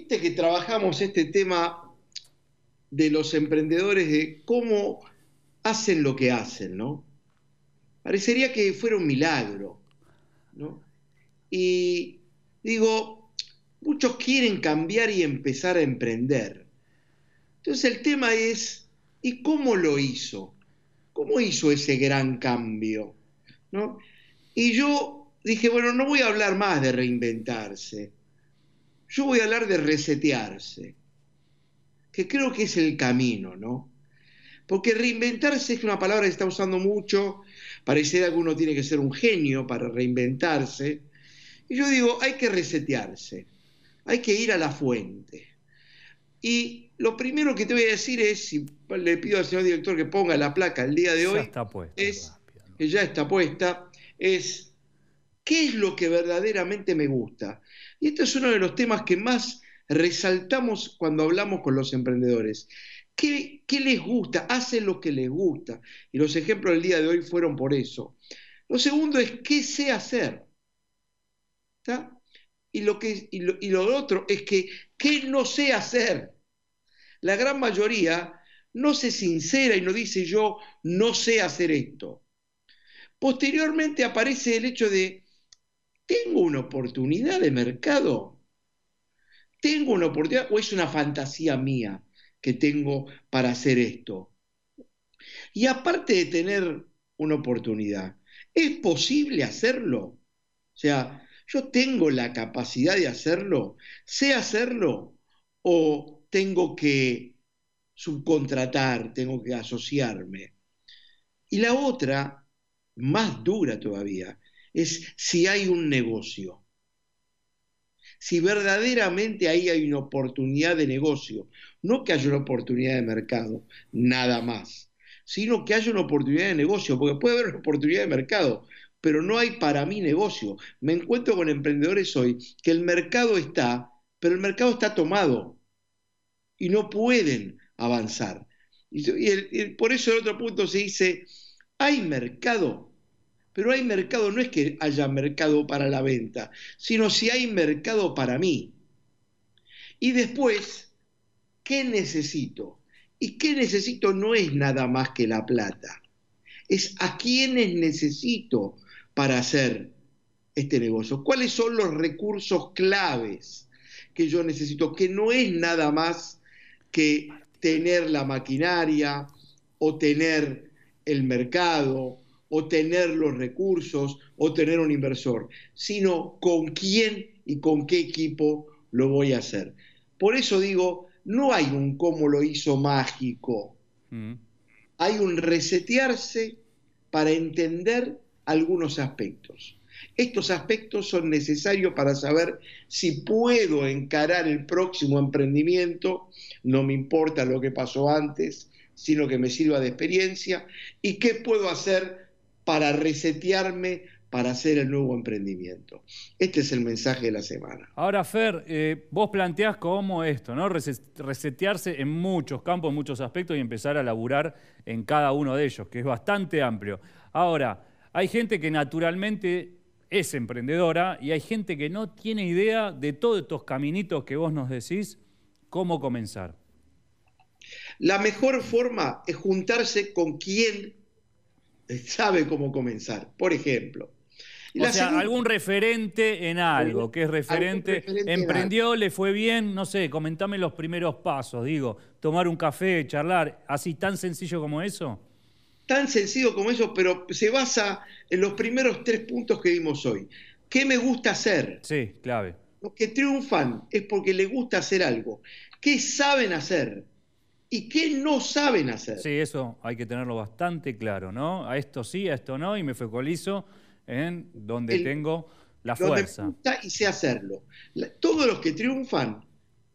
Viste que trabajamos este tema de los emprendedores, de cómo hacen lo que hacen, ¿no? Parecería que fuera un milagro, ¿no? Y digo, muchos quieren cambiar y empezar a emprender. Entonces el tema es, ¿y cómo lo hizo? ¿Cómo hizo ese gran cambio? ¿No? Y yo dije, bueno, no voy a hablar más de reinventarse, yo voy a hablar de resetearse, que creo que es el camino, ¿no? Porque reinventarse es una palabra que se está usando mucho, parece que uno tiene que ser un genio para reinventarse, y yo digo, hay que resetearse, hay que ir a la fuente. Y lo primero que te voy a decir es, si le pido al señor director que ponga la placa el día de Ya hoy, está puesta, es, rápido, ¿no? que ya está puesta, es ¿qué es lo que verdaderamente me gusta? Y este es uno de los temas que más resaltamos cuando hablamos con los emprendedores. ¿Qué les gusta? Hacen lo que les gusta. Y los ejemplos del día de hoy fueron por eso. Lo segundo es qué sé hacer. ¿Está? Y lo otro es que qué no sé hacer. La gran mayoría no se sincera y no dice yo no sé hacer esto. Posteriormente aparece el hecho de ¿tengo una oportunidad de mercado? ¿Tengo una oportunidad o es una fantasía mía que tengo para hacer esto? Y aparte de tener una oportunidad, ¿es posible hacerlo? O sea, ¿yo tengo la capacidad de hacerlo? ¿Sé hacerlo? ¿O tengo que subcontratar, tengo que asociarme? Y la otra, más dura todavía, es si hay un negocio. Si verdaderamente ahí hay una oportunidad de negocio, no que haya una oportunidad de mercado, nada más, sino que haya una oportunidad de negocio, porque puede haber una oportunidad de mercado, pero no hay para mí negocio. Me encuentro con emprendedores hoy que el mercado está, pero el mercado está tomado y no pueden avanzar. Por eso el otro punto se dice, hay mercado, pero hay mercado, no es que haya mercado para la venta, sino si hay mercado para mí. Y después, ¿qué necesito? Y qué necesito no es nada más que la plata, es a quiénes necesito para hacer este negocio. ¿Cuáles son los recursos claves que yo necesito? Que no es nada más que tener la maquinaria o tener el mercado o tener los recursos o tener un inversor, sino con quién y con qué equipo lo voy a hacer. Por eso digo, no hay un cómo lo hizo mágico, Mm. hay un resetearse para entender algunos aspectos. Estos aspectos son necesarios para saber si puedo encarar el próximo emprendimiento, no me importa lo que pasó antes, sino que me sirva de experiencia, y qué puedo hacer para resetearme para hacer el nuevo emprendimiento. Este es el mensaje de la semana. Ahora, Fer, vos planteás cómo esto, ¿no? Resetearse en muchos campos, en muchos aspectos y empezar a laburar en cada uno de ellos, que es bastante amplio. Ahora, hay gente que naturalmente es emprendedora y hay gente que no tiene idea de todos estos caminitos que vos nos decís, cómo comenzar. La mejor forma es juntarse con quien sabe cómo comenzar. Por ejemplo, y O la sea, segunda, algún referente en algo, que es algún referente, referente en algo. emprendió, le fue bien, no sé, comentame los primeros pasos, digo, tomar un café, charlar, así tan sencillo como eso. Tan sencillo como eso, pero se basa en los primeros tres puntos que vimos hoy. ¿Qué me gusta hacer? Sí, clave. Los que triunfan es porque les gusta hacer algo. ¿Qué saben hacer? ¿Y qué no saben hacer? Sí, eso hay que tenerlo bastante claro, ¿no? A esto sí, a esto no, y me focalizo en donde El, tengo la donde me fuerza. gusta y sé hacerlo. Todos los que triunfan,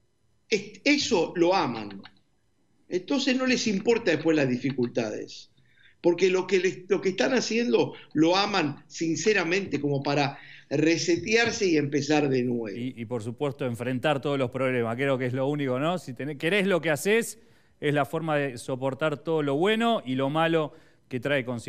eso lo aman. Entonces no les importa después las dificultades, porque lo que están haciendo lo aman sinceramente como para resetearse y empezar de nuevo. Y por supuesto, enfrentar todos los problemas, creo que es lo único, ¿no? Si querés lo que haces, es la forma de soportar todo lo bueno y lo malo que trae consigo.